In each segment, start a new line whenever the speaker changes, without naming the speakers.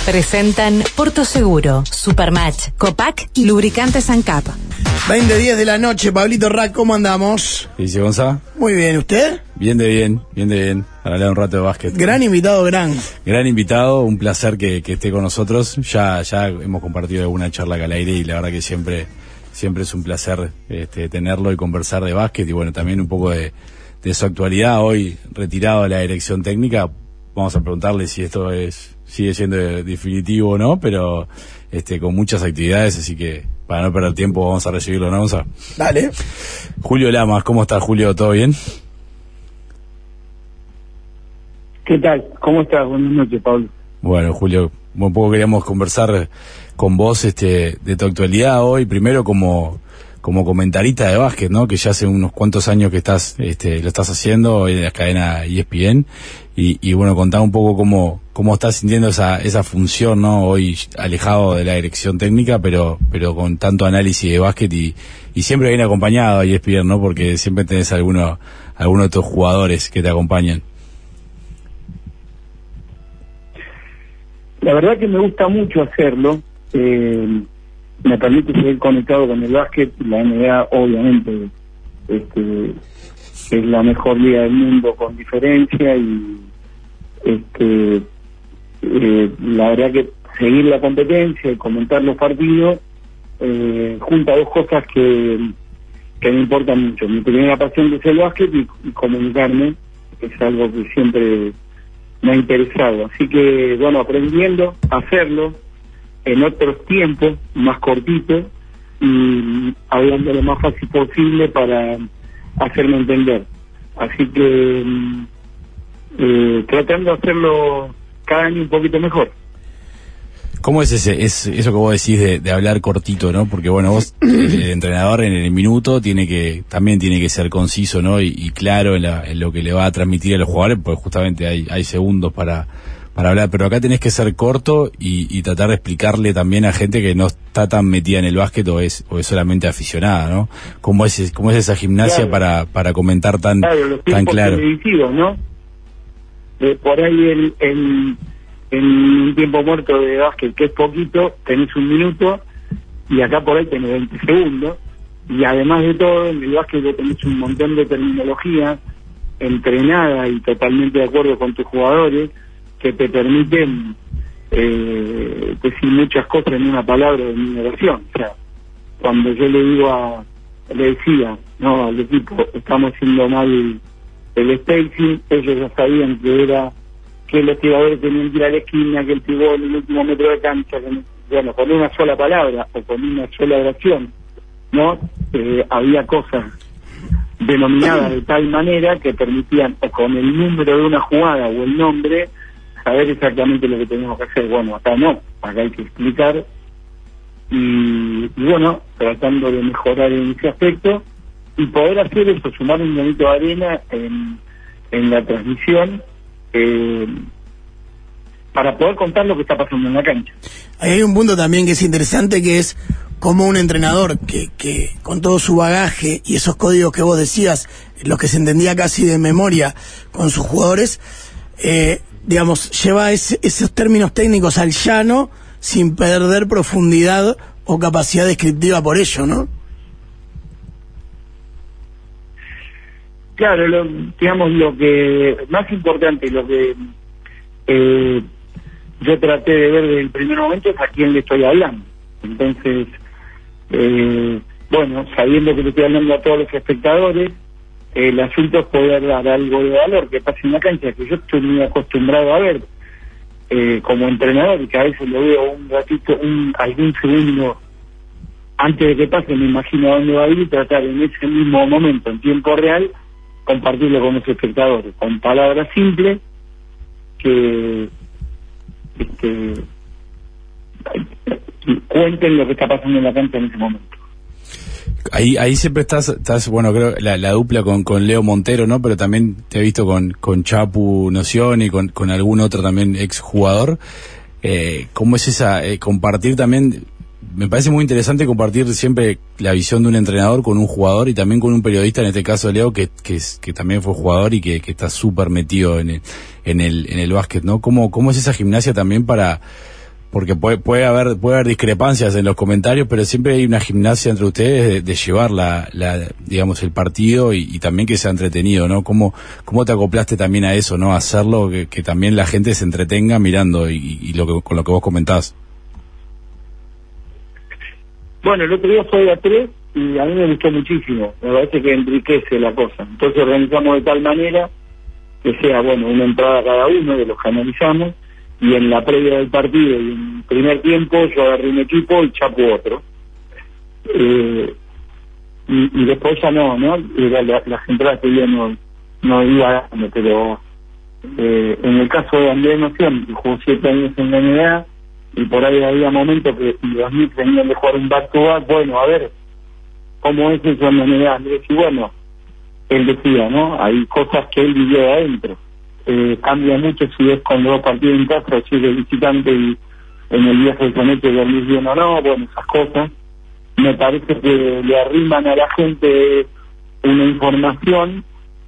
Presentan Porto Seguro, Supermatch, Copac y Lubricantes ANCAP.
20:10 de la noche, Pablito Rack, ¿cómo andamos?
¿Qué dice Gonzalo?
Muy bien, ¿usted?
Bien de bien. Para hablar un rato de básquet.
Gran invitado, Gran
invitado, un placer que esté con nosotros. Ya hemos compartido alguna charla acá al aire y la verdad que siempre es un placer tenerlo y conversar de básquet y bueno, también un poco de su actualidad. Hoy retirado de la dirección técnica, vamos a preguntarle si esto sigue siendo definitivo o no, pero con muchas actividades, así que para no perder tiempo vamos a recibirlo, ¿no, Gonzalo?
Dale.
Julio Lamas, ¿cómo estás, Julio? ¿Todo bien?
¿Qué tal? ¿Cómo estás? Buenas noches, Pablo.
Bueno, Julio, un poco queríamos conversar con vos de tu actualidad hoy, primero como comentarista de básquet, ¿no? Que ya hace unos cuantos años que lo estás haciendo hoy en la cadena ESPN y bueno, contá un poco cómo estás sintiendo esa función, ¿no? Hoy alejado de la dirección técnica, pero con tanto análisis de básquet y siempre viene acompañado a ESPN, ¿no? Porque siempre tenés alguno de tus jugadores que te acompañan.
La verdad que me gusta mucho hacerlo. Me permite seguir conectado con el básquet. La NBA obviamente es la mejor liga del mundo con diferencia y la verdad que seguir la competencia y comentar los partidos junta dos cosas que me importan mucho. Mi primera pasión es el básquet y comunicarme es algo que siempre me ha interesado, así que bueno, aprendiendo a hacerlo en otros tiempos más cortitos y hablando lo más fácil posible para hacerme entender, así que tratando de hacerlo cada año un poquito mejor.
¿Cómo es eso que vos decís de hablar cortito, no? Porque bueno, vos, el entrenador en el minuto también tiene que ser conciso, ¿no? Y claro en lo que le va a transmitir a los jugadores, porque justamente hay segundos para hablar, pero acá tenés que ser corto y tratar de explicarle también a gente que no está tan metida en el básquet o es solamente aficionada, ¿no? ¿Cómo es esa gimnasia
claro,
para comentar tan
los
tan claro?
Televisivos, ¿no? Por ahí en un tiempo muerto de básquet, que es poquito, tenés un minuto, y acá por ahí tenés 20 segundos, y además de todo, en el básquet tenés un montón de terminología entrenada y totalmente de acuerdo con tus jugadores, que te permiten decir muchas cosas en una palabra de mi oración. O sea, cuando yo le decía, no, al equipo, estamos haciendo mal el spacing, ellos ya sabían que los tiradores tenían que ir a la esquina, que el pivot en el último metro de cancha, bueno, con una sola palabra o con una sola oración, ¿no? Había cosas denominadas de tal manera que permitían, con el número de una jugada o el nombre, saber exactamente lo que tenemos que hacer. Bueno, acá no, acá hay que explicar y bueno, tratando de mejorar en ese aspecto y poder hacer eso, sumar un granito de arena en la transmisión, para poder contar lo que está pasando en la cancha.
Ahí hay un punto también que es interesante, que es cómo un entrenador que con todo su bagaje y esos códigos que vos decías, los que se entendía casi de memoria con sus jugadores, digamos, lleva esos términos técnicos al llano sin perder profundidad o capacidad descriptiva por ello, ¿no?
Claro, digamos, lo que más importante, lo que yo traté de ver desde el primer momento es a quién le estoy hablando. Entonces, bueno, sabiendo que le estoy hablando a todos los espectadores, el asunto es poder dar algo de valor que pase en la cancha, que yo estoy muy acostumbrado a ver como entrenador y que a veces lo veo un ratito, algún segundo antes de que pase, me imagino a dónde va a ir y tratar en ese mismo momento, en tiempo real, compartirlo con los espectadores, con palabras simples que cuenten lo que está pasando en la cancha en ese momento.
Ahí siempre estás bueno, creo la dupla con Leo Montero, ¿no? Pero también te he visto con Chapu Noción y con algún otro también ex jugador. ¿Cómo es esa compartir también? Me parece muy interesante compartir siempre la visión de un entrenador con un jugador y también con un periodista, en este caso Leo, que también fue jugador y que está súper metido en el básquet, ¿no? ¿Cómo es esa gimnasia también para porque puede haber discrepancias en los comentarios, pero siempre hay una gimnasia entre ustedes de llevar digamos, el partido y también que sea entretenido, ¿no? ¿Cómo te acoplaste también a eso, ¿no? Hacerlo que también la gente se entretenga mirando y con lo que vos comentás.
Bueno, el otro día fue a 3 y a mí me gustó muchísimo, me parece que enriquece la cosa. Entonces organizamos de tal manera que sea, bueno, una entrada cada uno de los que analizamos, y en la previa del partido y en el primer tiempo yo agarré un equipo y Chapo otro. Y después ya no las entradas que yo no iba dando, pero en el caso de Andrés Noción, que jugó 7 años en la NBA, y por ahí había momentos que los Knicks venían de jugar un back-to-back, bueno, a ver, ¿cómo es eso en la NBA, Andrés? Y bueno, él decía, ¿no? Hay cosas que él vivió de adentro. Cambia mucho si es con 2 partidos en casa o si es de visitante y en el viaje de conecte dormís bien o no, bueno, esas cosas. Me parece que le arriman a la gente una información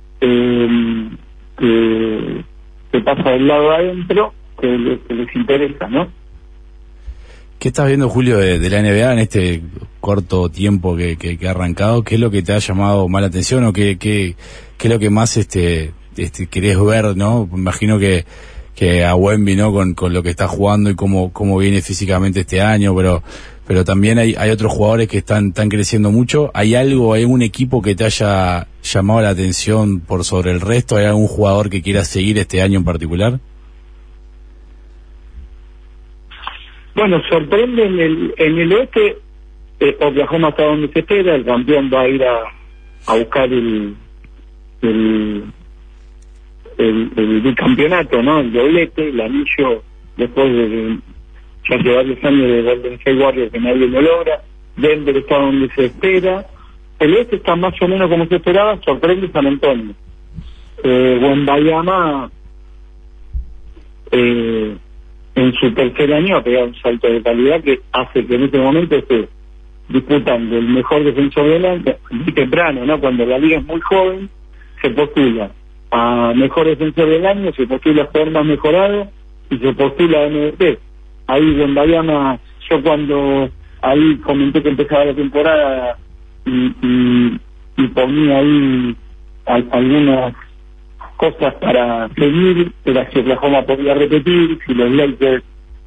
que pasa del lado adentro, que les interesa, ¿no?
¿Qué estás viendo, Julio, de la NBA en este corto tiempo que ha arrancado? ¿Qué es lo que te ha llamado más la atención o qué es lo que más querés ver, ¿no? Me imagino que a Wemby, ¿no? Con lo que está jugando y cómo viene físicamente este año, pero también hay otros jugadores que están creciendo mucho. ¿Hay algún equipo que te haya llamado la atención por sobre el resto? ¿Hay algún jugador que quieras seguir este año en particular?
Bueno, sorprende en el oeste. Oklahoma está donde se espera, el campeón va a ir a buscar el bicampeonato, ¿no? El doblete, el anillo, después de ya hace varios años de Golden State Warriors que nadie lo logra. Denver está donde se espera. El este está más o menos como se esperaba. Sorprende San Antonio. Wembanyama en su tercer año ha pegado un salto de calidad que hace que en este momento esté disputando el mejor defensor del año muy temprano, ¿no? Cuando la liga es muy joven, se postula a mejor defensor del año, se postula a jugador más mejorado y se postula a MVP. Ahí Wembanyama, yo cuando ahí comenté que empezaba la temporada y ponía ahí algunas cosas para seguir, era si Oklahoma podía repetir, si los Lakers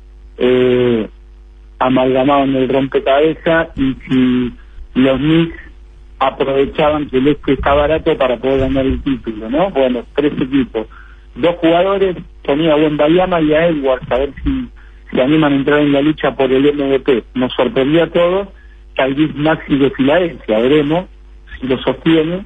amalgamaban el rompecabezas y si los Knicks aprovechaban que el este está barato para poder ganar el título, ¿no? Bueno, 3 equipos, 2 jugadores, ponía a Wembanyama y a Edwards, a ver si se animan a entrar en la lucha por el MVP. Nos sorprendió a todos Tyrese Maxey de Filadelfia, veremos si lo sostiene.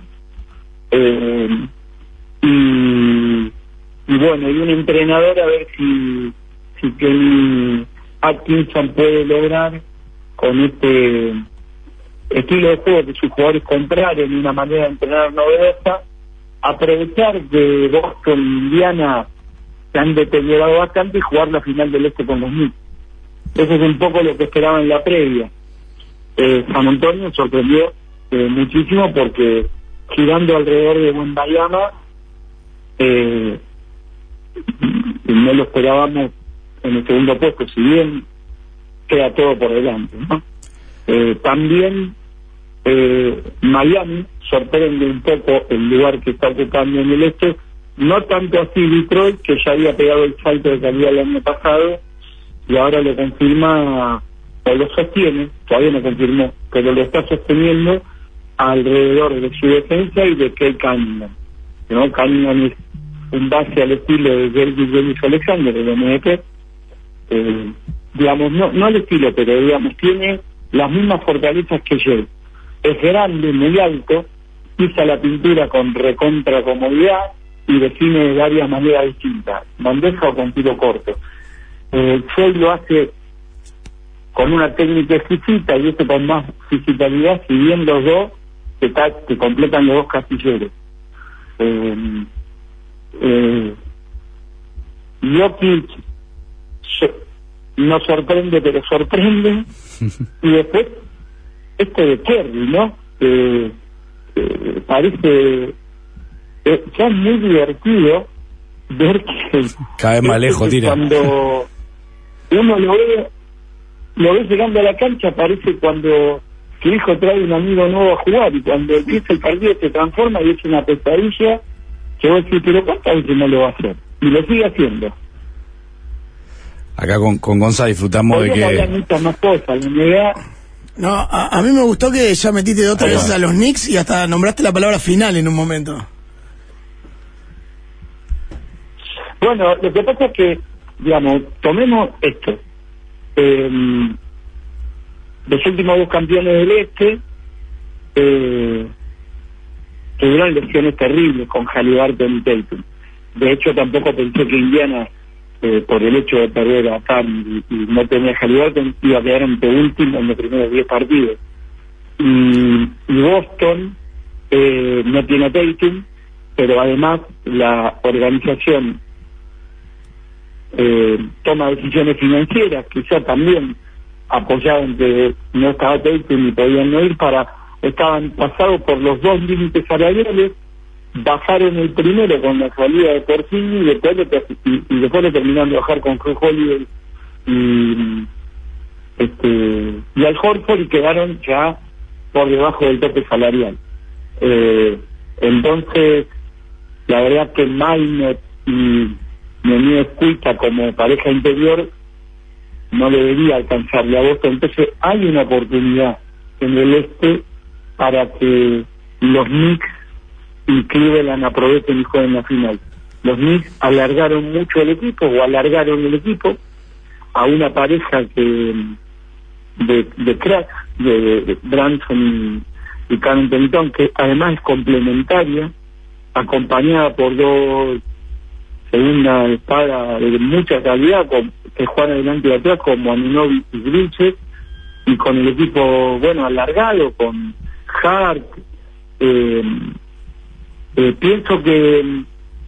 Y bueno, y un entrenador a ver si Kenny Atkinson puede lograr con este estilo de juego que sus jugadores compraron y una manera de entrenar novedosa, aprovechar que Boston y Indiana se han deteriorado bastante y jugar la final del este con los Knicks. Eso es un poco lo que esperaba en la previa. San Antonio sorprendió muchísimo porque girando alrededor de Wembanyama no lo esperábamos en el segundo puesto, si bien queda todo por delante, ¿no? También Miami sorprende un poco el lugar que está ocupando en el este, no tanto así Detroit, que ya había pegado el salto de calidad el año pasado y ahora lo confirma o lo sostiene, todavía no confirmó, pero lo está sosteniendo alrededor de su defensa y de Kate Cunningham, ¿no? Cunningham es un base al estilo de Gilgeous Alexander, el MVP, digamos, no al estilo, pero digamos, tiene las mismas fortalezas que yo. Es grande, muy alto, pisa la pintura con recontra comodidad y define de varias maneras distintas, bandeja o con tiro corto. Joy lo hace con una técnica exquisita y este con más fisicalidad, si bien los dos que completan los dos castilleros. Jokic no sorprende, pero sorprende. Y después de Kerry, ¿no? Parece ya es muy divertido ver que
cada vez más lejos tira.
uno lo ve llegando a la cancha, parece cuando su hijo trae un amigo nuevo a jugar, y cuando empieza el partido se transforma y es una pesadilla que vos decís, pero ¿cuántas veces no lo va a hacer? Y lo sigue haciendo.
Acá con Gonza disfrutamos de que...
Había muchas más cosas, la NBA...
No, a mí me gustó que ya metiste 2 o 3 veces a los Knicks y hasta nombraste la palabra final en un momento.
Bueno, lo que pasa es que, digamos, tomemos esto. Los últimos 2 campeones del Este tuvieron lesiones terribles con Haliburton y Tatum. De hecho, tampoco pensé que Indiana, por el hecho de perder a Khan y no tener a Haliburton, iba a quedar en último en los primeros 10 partidos. Y Boston no tiene a Tatum, pero además la organización toma decisiones financieras, quizá también apoyaban que no estaba Tatum y podían no ir, estaban pasados por los 2 límites salariales, bajaron el primero con la salida de Porzingis y después lo terminaron de bajar con Drew Holiday y Al Horford, y quedaron ya por debajo del tope salarial. Entonces, la verdad que Maynard y Nenio Cuita como pareja interior no le debería alcanzarle a Boston. Entonces hay una oportunidad en el Este para que los Knicks y Cleveland aprovechen y jueguen la final. Los Knicks alargaron mucho el equipo, a una pareja que de cracks, de Branson y Carl Anthony, que además es complementaria, acompañada por 2 segunda espada de mucha calidad, que juegan adelante y atrás, como Anunoby y Bridges, y con el equipo, alargado, con Hart. Pienso que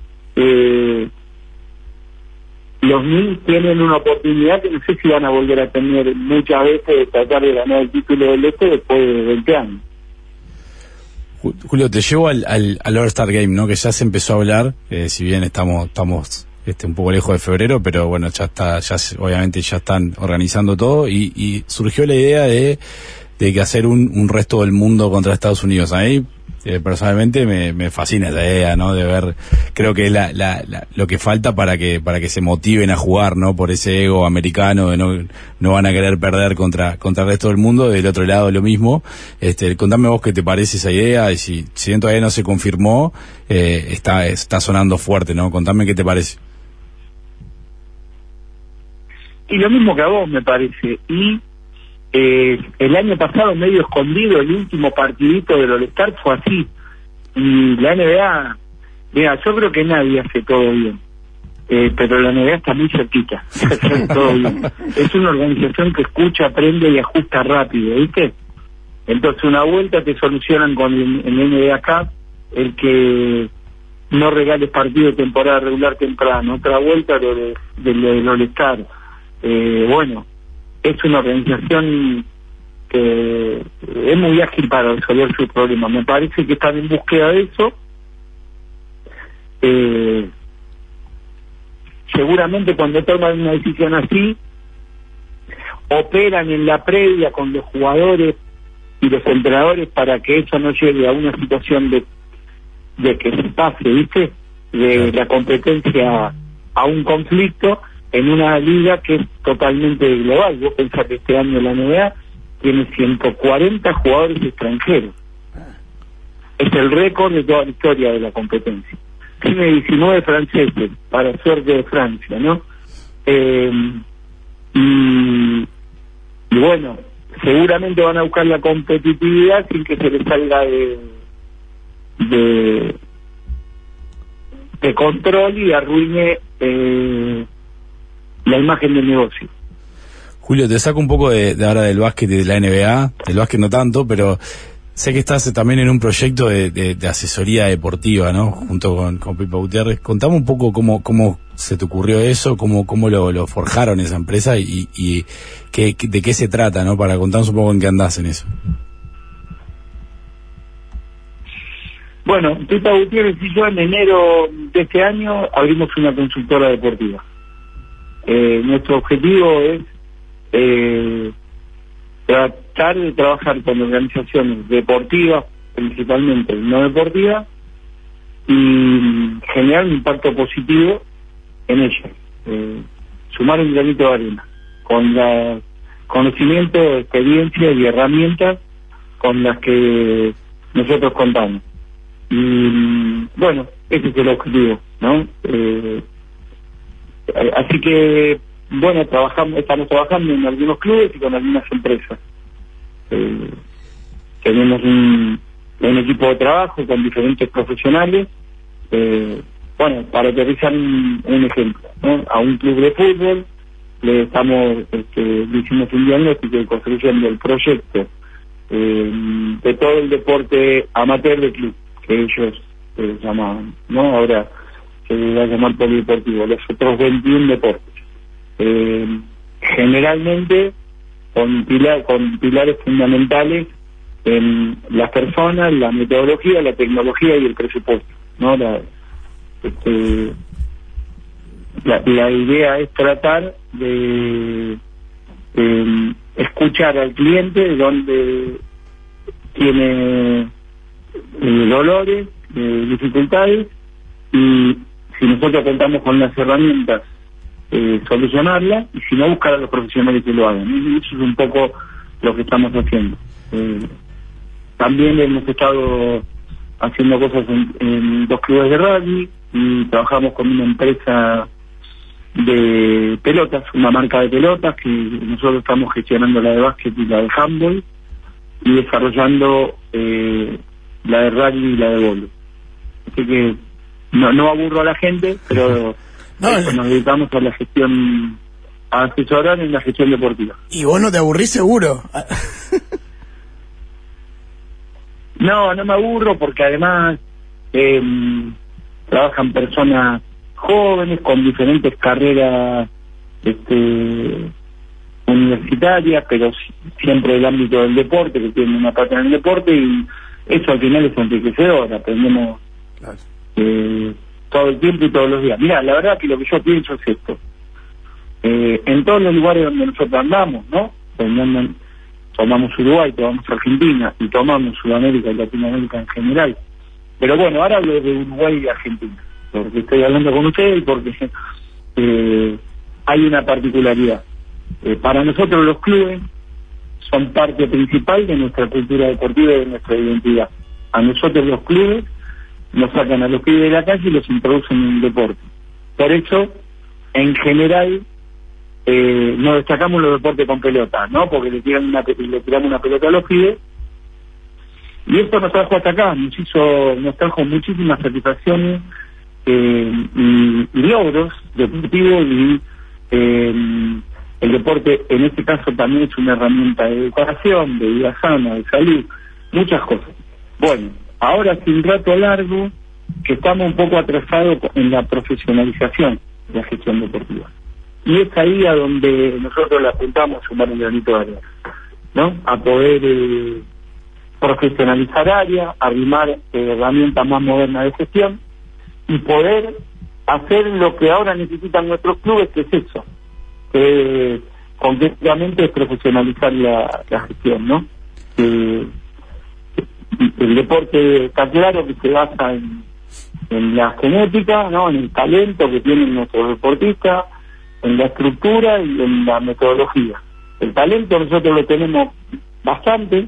los Knicks tienen una oportunidad que no sé si van a volver a tener muchas veces, de tratar de ganar el título del Este después de 20 años.
Julio, te llevo al All-Star Game, ¿no? Que ya se empezó a hablar, si bien estamos un poco lejos de febrero, pero bueno, obviamente ya están organizando todo, y surgió la idea de que hacer un resto del mundo contra Estados Unidos. A mí personalmente me fascina esa idea, ¿no? De ver, creo que es lo que falta para que se motiven a jugar, ¿no? Por ese ego americano de no van a querer perder contra el resto del mundo. Del otro lado lo mismo. Contame vos qué te parece esa idea, y si bien todavía no se confirmó, está sonando fuerte, ¿no? Contame qué te parece.
Y lo mismo que a vos, me parece. Y el año pasado, medio escondido, el último partidito del All-Star fue así. Y la NBA, mira, yo creo que nadie hace todo bien, pero la NBA está muy cerquita de hacer todo bien. Es una organización que escucha, aprende y ajusta rápido, ¿viste? Entonces una vuelta te solucionan con el NBA Cup, el que no regales partido de temporada regular temprano, otra vuelta del All-Star. Es una organización que es muy ágil para resolver sus problemas. Me parece que están en búsqueda de eso. Seguramente cuando toman una decisión así, operan en la previa con los jugadores y los entrenadores para que eso no llegue a una situación de que se pase, ¿viste? De la competencia a un conflicto en una liga que es totalmente global. Vos pensás que este año la NBA tiene 140 jugadores extranjeros. Es el récord de toda la historia de la competencia. Tiene 19 franceses, para suerte de Francia, ¿no? Y bueno, seguramente van a buscar la competitividad sin que se les salga de control y arruine la imagen del negocio.
Julio, te saco un poco de ahora del básquet y de la NBA, del básquet no tanto, pero sé que estás también en un proyecto de asesoría deportiva, ¿no? Junto con Pipa Gutiérrez. Contame un poco cómo se te ocurrió eso, cómo lo forjaron esa empresa y de qué se trata, ¿no? Para contarnos un poco en qué andás en eso.
Bueno, Pipa Gutiérrez y yo en enero de este año abrimos una consultora deportiva. nuestro objetivo es tratar de trabajar con organizaciones deportivas, principalmente no deportivas, y generar un impacto positivo en ellas, sumar un granito de arena con la conocimiento, experiencia y herramientas con las que nosotros contamos. Y bueno, ese es el objetivo, ¿no? Así que bueno, estamos trabajando en algunos clubes y con algunas empresas. Tenemos un equipo de trabajo con diferentes profesionales. Bueno, para aterrizar un ejemplo, ¿no? A un club de fútbol le hicimos un diagnóstico de construcción del proyecto de todo el deporte amateur del club, que ellos llamaban, ¿no? Ahora se va a llamar polideportivo, los otros 21 deportes. Generalmente con pilares fundamentales en las personas, la metodología, la tecnología y el presupuesto, ¿no? La idea es tratar de escuchar al cliente donde tiene dolores, dificultades, y si nosotros contamos con las herramientas, solucionarla, y si no, buscar a los profesionales que lo hagan. Y eso es un poco lo que estamos haciendo. También hemos estado haciendo cosas en 2 clubes de rugby, y trabajamos con una empresa de pelotas, una marca de pelotas, que nosotros estamos gestionando la de básquet y la de handball, y desarrollando la de rugby y la de vóley. Así que no aburro a la gente, pero nos dedicamos a la gestión, a asesorar en la gestión deportiva.
¿Y vos no te aburrís seguro?
No me aburro, porque además trabajan personas jóvenes con diferentes carreras universitarias, pero siempre del ámbito del deporte, que tienen una parte en el deporte, y eso al final es enriquecedor. Aprendemos todo el tiempo y todos los días. Mirá, la verdad que lo que yo pienso es esto: en todos los lugares donde nosotros andamos, ¿no? Tomamos Uruguay, tomamos Argentina y tomamos Sudamérica y Latinoamérica en general. Pero bueno, ahora hablo de Uruguay y Argentina, porque estoy hablando con ustedes y porque hay una particularidad. Para nosotros los clubes son parte principal de nuestra cultura deportiva y de nuestra identidad. A nosotros los clubes nos sacan a los pibes de la calle y los introducen en el deporte. Por eso, en general, nos destacamos los deportes con pelota, ¿no? Porque le tiramos una pelota a los pibes, y esto nos trajo hasta acá, nos trajo muchísimas satisfacciones y logros deportivos, y el deporte en este caso también es una herramienta de educación, de vida sana, de salud, muchas cosas. Bueno, ahora hace un rato largo que estamos un poco atrasados en la profesionalización de la gestión deportiva, y es ahí a donde nosotros le apuntamos, sumar un granito de arena, ¿no? A poder profesionalizar áreas, arrimar herramientas más modernas de gestión, y poder hacer lo que ahora necesitan nuestros clubes, que es eso, que concretamente es profesionalizar la gestión, ¿no? El deporte está claro que se basa en la genética, ¿no? En el talento que tienen nuestros deportistas, en la estructura y en la metodología. El talento nosotros lo tenemos bastante.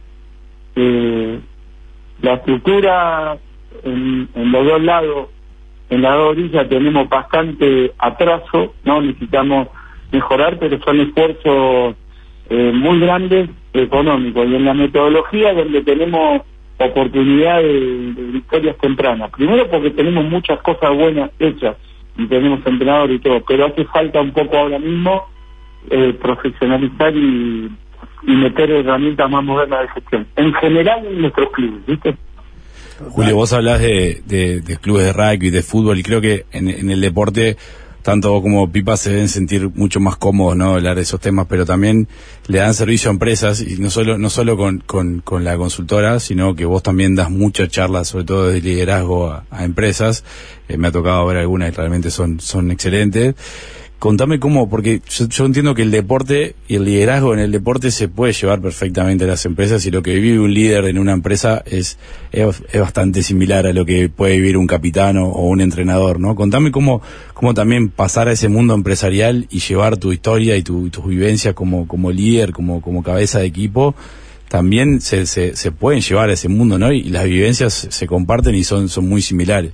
La estructura en los dos lados, en las dos orillas, tenemos bastante atraso, ¿no? Necesitamos mejorar, pero son esfuerzos muy grandes económicos, y en la metodología donde tenemos oportunidad de victorias tempranas. Primero porque tenemos muchas cosas buenas hechas y tenemos entrenador y todo, pero hace falta un poco ahora mismo profesionalizar y meter herramientas más modernas de gestión, en general en nuestros clubes, ¿viste?
Julio, vos hablás de clubes de rugby, de fútbol, y creo que en el deporte tanto vos como Pipa se deben sentir mucho más cómodos, ¿no?, hablar de esos temas, pero también le dan servicio a empresas, y no solo con la consultora, sino que vos también das muchas charlas, sobre todo de liderazgo a empresas. Me ha tocado ver algunas que realmente son excelentes. contame cómo, porque yo entiendo que el deporte y el liderazgo en el deporte se puede llevar perfectamente a las empresas, y lo que vive un líder en una empresa es bastante similar a lo que puede vivir un capitán o un entrenador, ¿no? Contame cómo también pasar a ese mundo empresarial y llevar tu historia y tus vivencias como líder, como cabeza de equipo, también se pueden llevar a ese mundo, ¿no? Y las vivencias se comparten y son muy similares.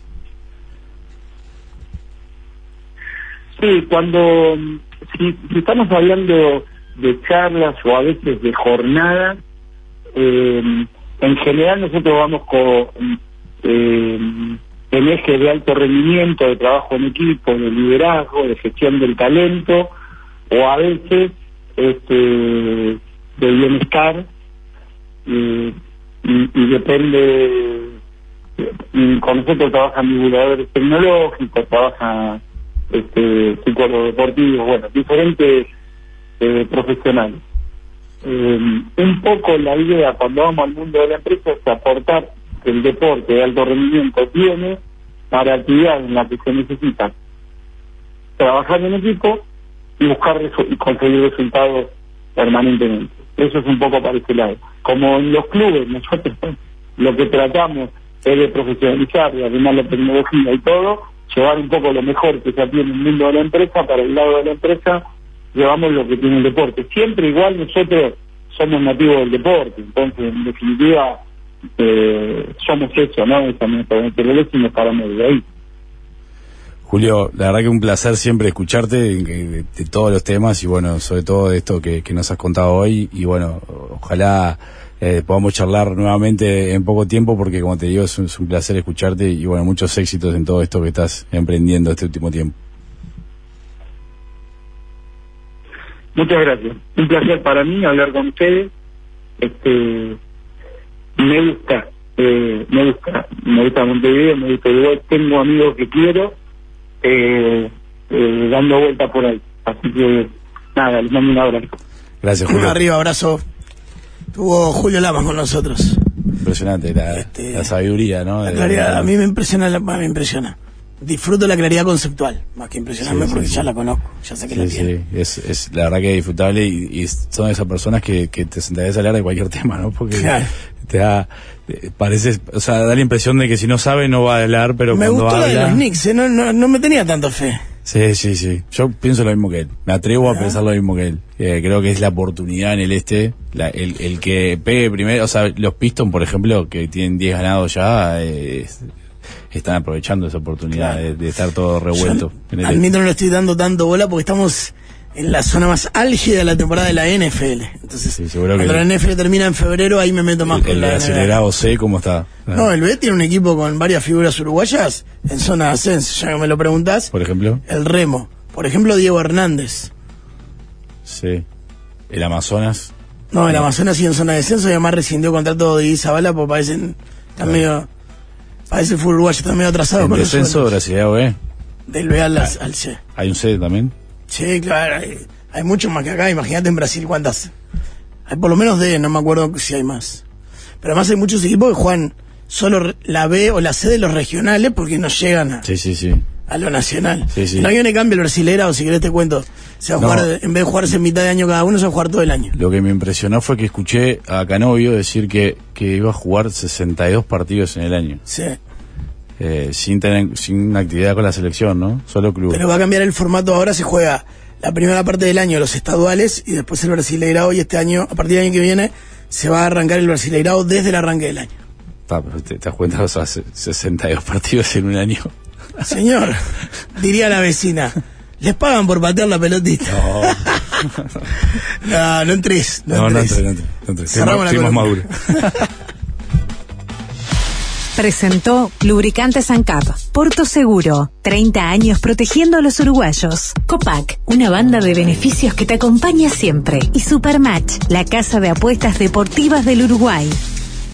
Sí, si estamos hablando de charlas o a veces de jornadas, en general nosotros vamos con el eje de alto rendimiento, de trabajo en equipo, de liderazgo, de gestión del talento, o a veces de bienestar, y depende. Con nosotros trabajan divulgadores tecnológicos, trabajan psicólogos deportivos, bueno, diferentes profesionales. Un poco la idea cuando vamos al mundo de la empresa es aportar que el deporte de alto rendimiento tiene para actividades en las que se necesita trabajar en equipo y buscar y conseguir resultados permanentemente. Eso es un poco para ese lado. Como en los clubes, nosotros lo que tratamos es de profesionalizar, de arrimar la tecnología y todo, llevar un poco lo mejor que ya tiene el mundo de la empresa para el lado de la empresa, llevamos lo que tiene el deporte. Siempre igual nosotros somos nativos del deporte, entonces en definitiva somos eso, ¿no? Esa nuestra naturaleza y nos paramos de ahí.
Julio, la verdad que un placer siempre escucharte de todos los temas y bueno, sobre todo de esto que nos has contado hoy, y bueno, ojalá podamos charlar nuevamente en poco tiempo, porque como te digo es un placer escucharte y bueno, muchos éxitos en todo esto que estás emprendiendo este último tiempo.
Muchas gracias, un placer para mí hablar con ustedes. Me gusta Montevideo, me gusta Uruguay, tengo amigos que quiero dando vueltas por ahí, así que nada, les mando un abrazo.
Gracias, Julio.
Arriba, abrazo. Tuvo Julio Lamas con nosotros.
Impresionante la sabiduría, ¿no?
La claridad, a mí me impresiona. Disfruto la claridad conceptual, más que impresionarme, porque ya la conozco, ya sé que la tiene.
Sí, es la verdad que es disfrutable y son esas personas que te sentarías a hablar de cualquier tema, ¿no? Porque te da, parece, o sea, da la impresión de que si no sabe no va a hablar, pero
me
cuando
gustó
habla...
la de los Knicks, no me tenía tanto fe.
Sí, yo pienso lo mismo que él, me atrevo a pensar lo mismo que él. Creo que es la oportunidad en el el que pegue primero, o sea, los Pistons, por ejemplo, que tienen 10 ganados ya, están aprovechando esa oportunidad de estar todo revuelto.
Admito no le estoy dando tanto bola porque estamos en la zona más álgida de la temporada de la NFL. Entonces,
seguro
cuando
que
la NFL termina en febrero, ahí me meto más con la
acelerado C, ¿cómo está?
No, el B tiene un equipo con varias figuras uruguayas en zona de ascenso, ya que me lo preguntás.
Por ejemplo,
el Remo. Por ejemplo, Diego Hernández.
Sí. El Amazonas.
No, el Amazonas sigue en zona de descenso y además rescindió contrato de Isabala porque parecen medio... Parece el fútbol uruguayo, está medio atrasado.
¿El
con
descenso brasileño B?
Del B al C.
¿Hay un C también?
Sí, claro, hay mucho más que acá. Imagínate en Brasil cuántas. Hay por lo menos D, no me acuerdo si hay más. Pero además hay muchos equipos que juegan solo la B o la C de los regionales porque no llegan a lo nacional. El año viene cambia el Brasileirao, si querés te cuento. Se va a jugar, en vez de jugarse en mitad de año cada uno, se va a jugar todo el año.
Lo que me impresionó fue que escuché a Canovio decir que iba a jugar 62 partidos en el año.
Sí.
Sin actividad con la selección, ¿no? Solo club.
Pero va a cambiar el formato, ahora se juega la primera parte del año los estaduales y después el Brasileirao, y este año, a partir del año que viene, se va a arrancar el Brasileirao desde el arranque del año.
¿Te das cuenta? O sea, 62 partidos en un año.
Señor, diría la vecina, les pagan por patear la pelotita. No entres.
No entres.
Cerramos la
maduro.
Presentó Lubricantes ANCAP. Porto Seguro. 30 años protegiendo a los uruguayos. Copac, una banda de beneficios que te acompaña siempre. Y Supermatch, la casa de apuestas deportivas del Uruguay.